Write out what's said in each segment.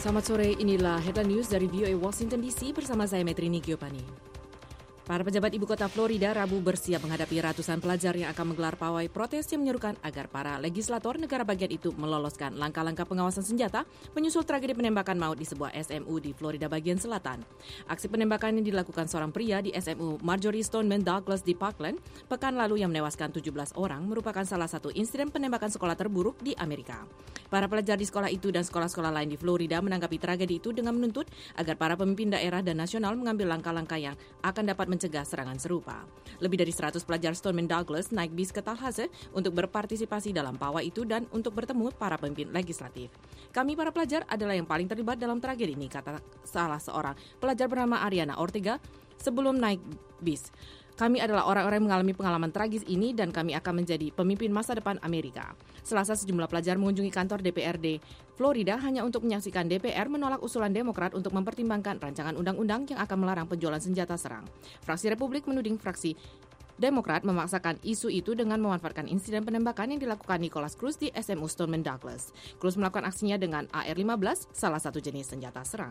Selamat sore, inilah Headline News dari VOA Washington DC bersama saya Metrini Giopani. Para pejabat ibu kota Florida Rabu bersiap menghadapi ratusan pelajar yang akan menggelar pawai protes yang menyerukan agar para legislator negara bagian itu meloloskan langkah-langkah pengawasan senjata menyusul tragedi penembakan maut di sebuah SMU di Florida bagian selatan. Aksi penembakan yang dilakukan seorang pria di SMU Marjory Stoneman Douglas di Parkland pekan lalu yang menewaskan 17 orang merupakan salah satu insiden penembakan sekolah terburuk di Amerika. Para pelajar di sekolah itu dan sekolah-sekolah lain di Florida menanggapi tragedi itu dengan menuntut agar para pemimpin daerah dan nasional mengambil langkah-langkah yang akan dapat mencegah serangan serupa. Lebih dari 100 pelajar Stoneman Douglas naik bis ke Tallahassee untuk berpartisipasi dalam pawai itu dan untuk bertemu para pemimpin legislatif. Kami para pelajar adalah yang paling terlibat dalam tragedi ini, kata salah seorang pelajar bernama Ariana Ortega sebelum naik bis. Kami adalah orang-orang yang mengalami pengalaman tragis ini dan kami akan menjadi pemimpin masa depan Amerika. Selasa sejumlah pelajar mengunjungi kantor DPRD Florida hanya untuk menyaksikan DPR menolak usulan Demokrat untuk mempertimbangkan rancangan undang-undang yang akan melarang penjualan senjata serang. Fraksi Republik menuding fraksi Demokrat memaksakan isu itu dengan memanfaatkan insiden penembakan yang dilakukan Nicholas Cruz di SMU Stoneman Douglas. Cruz melakukan aksinya dengan AR-15, salah satu jenis senjata serang.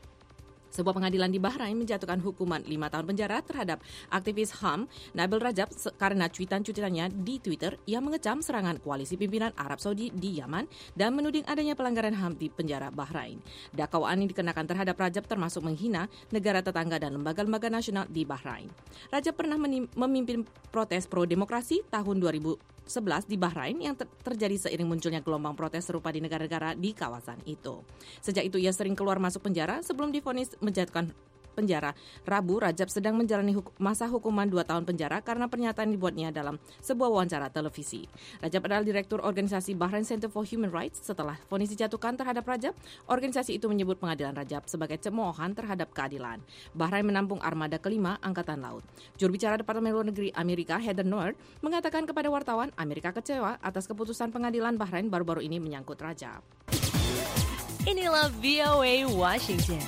Sebuah pengadilan di Bahrain menjatuhkan hukuman 5 tahun penjara terhadap aktivis HAM Nabil Rajab karena cuitan-cuitannya di Twitter yang mengecam serangan koalisi pimpinan Arab Saudi di Yaman dan menuding adanya pelanggaran HAM di penjara Bahrain. Dakwaan yang dikenakan terhadap Rajab termasuk menghina negara tetangga dan lembaga-lembaga nasional di Bahrain. Rajab pernah memimpin protes pro-demokrasi tahun 2011 di Bahrain yang terjadi seiring munculnya gelombang protes serupa di negara-negara di kawasan itu. Sejak itu ia sering keluar masuk penjara sebelum divonis menjatuhkan penjara. Rabu, Rajab sedang menjalani masa hukuman 2 tahun penjara karena pernyataan dibuatnya dalam sebuah wawancara televisi. Rajab adalah direktur organisasi Bahrain Center for Human Rights. Setelah vonis dijatuhkan terhadap Rajab, organisasi itu menyebut pengadilan Rajab sebagai cemoohan terhadap keadilan. Bahrain menampung armada kelima Angkatan Laut. Juru bicara Departemen Luar Negeri Amerika, Heather Nauert, mengatakan kepada wartawan Amerika kecewa atas keputusan pengadilan Bahrain baru-baru ini menyangkut Rajab. Inilah VOA Washington.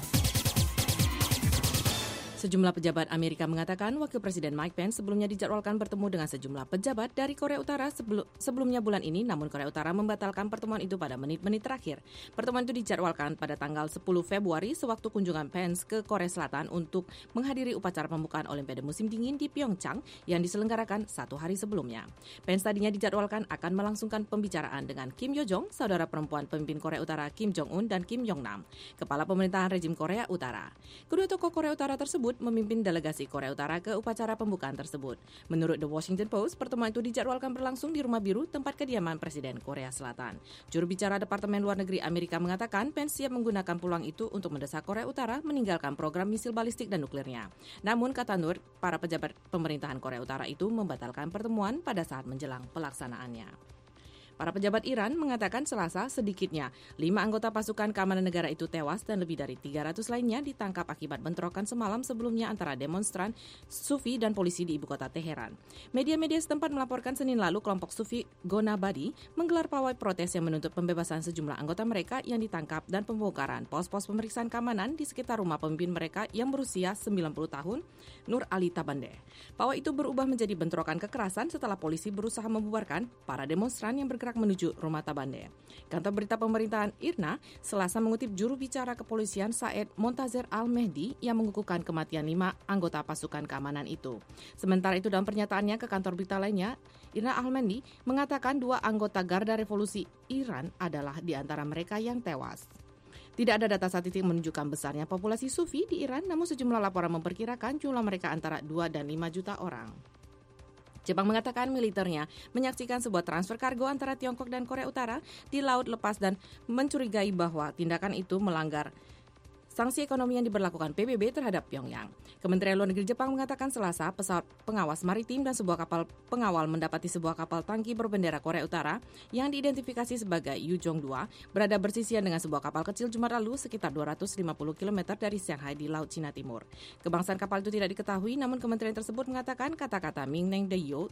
Sejumlah pejabat Amerika mengatakan Wakil Presiden Mike Pence sebelumnya dijadwalkan bertemu dengan sejumlah pejabat dari Korea Utara sebelumnya bulan ini, namun Korea Utara membatalkan pertemuan itu pada menit-menit terakhir. Pertemuan itu dijadwalkan pada tanggal 10 Februari sewaktu kunjungan Pence ke Korea Selatan untuk menghadiri upacara pembukaan Olimpiade musim dingin di Pyeongchang yang diselenggarakan 1 hari sebelumnya. Pence tadinya dijadwalkan akan melangsungkan pembicaraan dengan Kim Yo Jong, saudara perempuan pemimpin Korea Utara Kim Jong-un dan Kim Jong-nam, kepala pemerintahan rejim Korea Utara. Kedua tokoh Korea Utara tersebut memimpin delegasi Korea Utara ke upacara pembukaan tersebut. Menurut The Washington Post, pertemuan itu dijadwalkan berlangsung di Rumah Biru, tempat kediaman Presiden Korea Selatan. Juru bicara Departemen Luar Negeri Amerika mengatakan Pence siap menggunakan peluang itu untuk mendesak Korea Utara meninggalkan program misil balistik dan nuklirnya. Namun, kata Nur, para pejabat pemerintahan Korea Utara itu membatalkan pertemuan pada saat menjelang pelaksanaannya. Para pejabat Iran mengatakan Selasa sedikitnya 5 anggota pasukan keamanan negara itu tewas dan lebih dari 300 lainnya ditangkap akibat bentrokan semalam sebelumnya antara demonstran Sufi dan polisi di ibu kota Teheran. Media-media setempat melaporkan Senin lalu kelompok Sufi Gonabadi menggelar pawai protes yang menuntut pembebasan sejumlah anggota mereka yang ditangkap dan pembongkaran pos-pos pemeriksaan keamanan di sekitar rumah pemimpin mereka yang berusia 90 tahun, Nur Ali Tabandeh. Pawai itu berubah menjadi bentrokan kekerasan setelah polisi berusaha membubarkan para demonstran yang bergerak menuju rumah Tabandeh. Kantor berita pemerintahan IRNA Selasa mengutip juru bicara kepolisian Saed Montazer Al-Mehdi yang mengukuhkan kematian 5 anggota pasukan keamanan itu. Sementara itu dalam pernyataannya ke kantor berita lainnya, IRNA Al-Mehdi mengatakan 2 anggota Garda Revolusi Iran adalah di antara mereka yang tewas. Tidak ada data statistik menunjukkan besarnya populasi Sufi di Iran, namun sejumlah laporan memperkirakan jumlah mereka antara 2 dan 5 juta orang. Jepang mengatakan militernya menyaksikan sebuah transfer kargo antara Tiongkok dan Korea Utara di laut lepas dan mencurigai bahwa tindakan itu melanggar sanksi ekonomi yang diberlakukan PBB terhadap Pyongyang. Kementerian Luar Negeri Jepang mengatakan Selasa pesawat pengawas maritim dan sebuah kapal pengawal mendapati sebuah kapal tangki berbendera Korea Utara yang diidentifikasi sebagai Yujong-2 berada bersisian dengan sebuah kapal kecil Jumat lalu sekitar 250 km dari Shanghai di Laut Cina Timur. Kebangsaan kapal itu tidak diketahui, namun kementerian tersebut mengatakan kata-kata Mingneng Deyo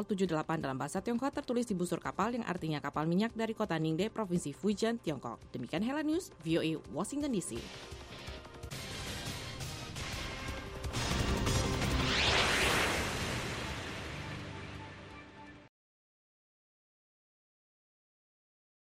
078 dalam bahasa Tiongkok tertulis di busur kapal yang artinya kapal minyak dari kota Ningde, Provinsi Fujian, Tiongkok. Demikian Headline News, VOA Washington DC.